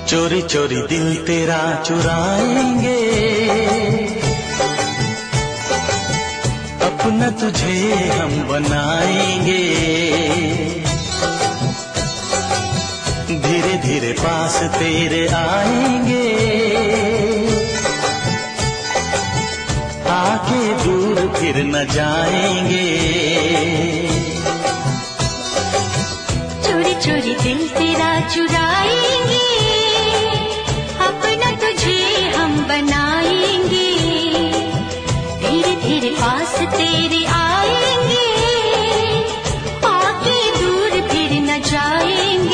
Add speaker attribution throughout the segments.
Speaker 1: चोरी चोरी दिल तेरा चुराएंगे, अपना तुझे हम बनाएंगे। धीरे धीरे पास तेरे आएंगे, आके दूर फिर न जाएंगे।
Speaker 2: चोरी चोरी दिल तेरा चुराएंगे, अपना तुझे हम बनाएंगे। धीरे धीरे पास तेरे आएंगे, आके दूर फिर न जाएंगे।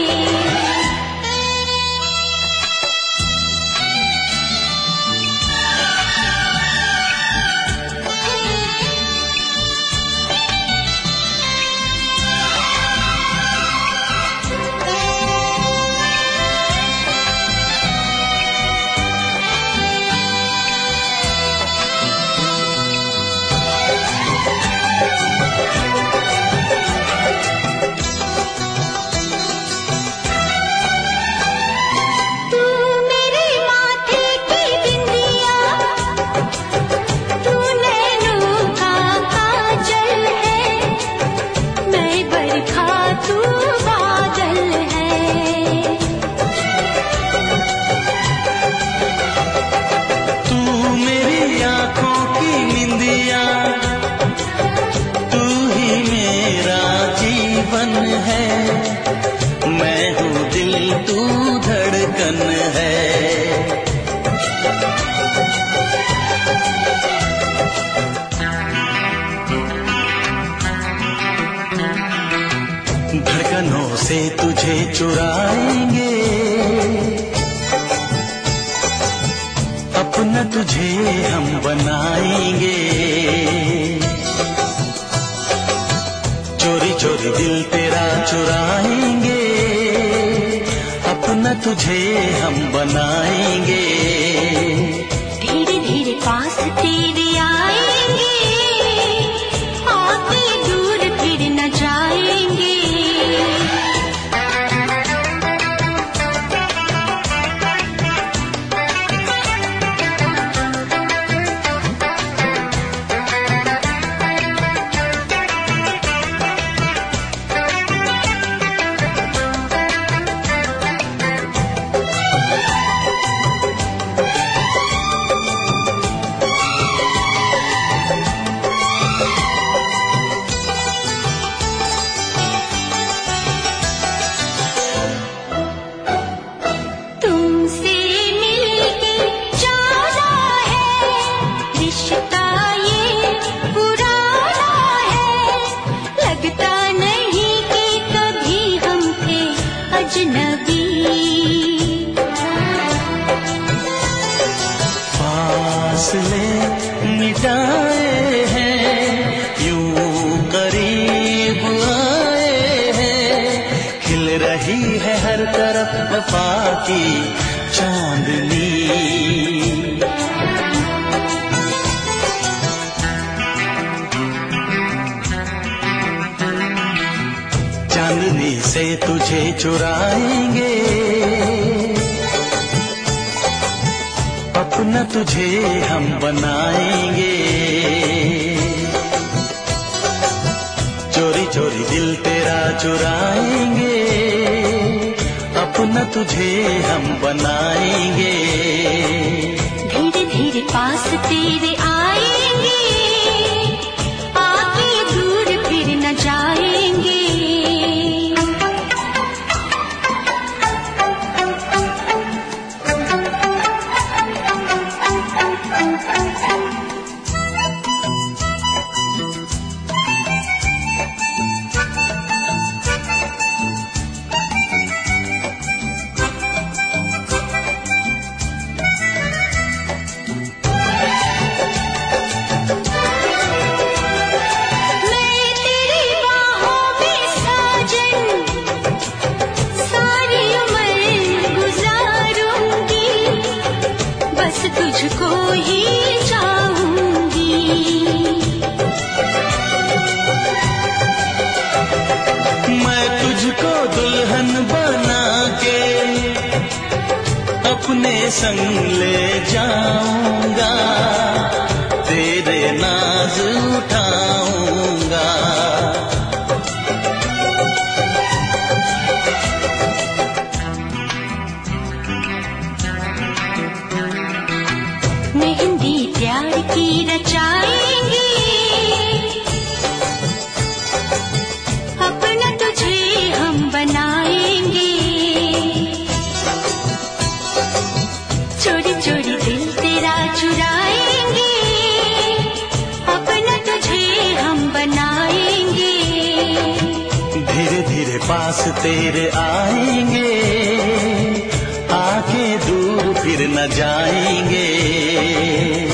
Speaker 1: मैं हूँ दिल तू धड़कन है। धड़कनों से तुझे चुराएंगे, अपना तुझे हम बनाएंगे। चोरी चोरी दिल तेरा चुराएंगे, अपना तुझे हम बनाएंगे।
Speaker 2: धीरे धीरे पास तेरे आएंगे, आके दूर फिर न जाएंगे।
Speaker 1: फासले मिटाए हैं, यूं करीब आए हैं। खिल रही है हर तरफ वफा की चांदनी। चांदनी से तुझे चुराएंगे, अपना तुझे हम बनाएंगे। चोरी चोरी दिल तेरा चुराएंगे, अपना तुझे हम बनाएंगे।
Speaker 2: धीरे धीरे पास तेरे आएंगे, आके दूर फिर न जाएंगे।
Speaker 1: अपने संग ले जाऊंगा, तेरे नाज उठाऊंगा।
Speaker 2: मेहंदी प्यार की रचाएंगे, अपना तुझे हम बनाएंगे। चोरी चोरी दिल तेरा चुराएंगे, अपना तुझे हम बनाएंगे।
Speaker 1: धीरे धीरे पास तेरे आएंगे, आके दूर फिर न जाएंगे।